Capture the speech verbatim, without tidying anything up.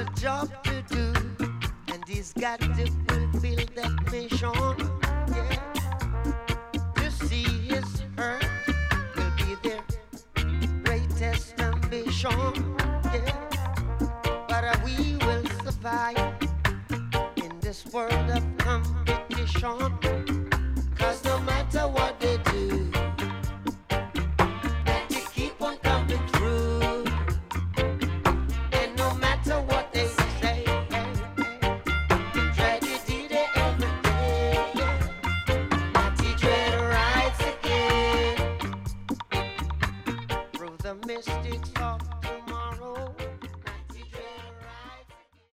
job to do, and he's got to fulfill that mission. Yeah, to see his hurt will be their greatest ambition. Yeah, but uh, we will survive in this world of competition. Cause no matter what they do,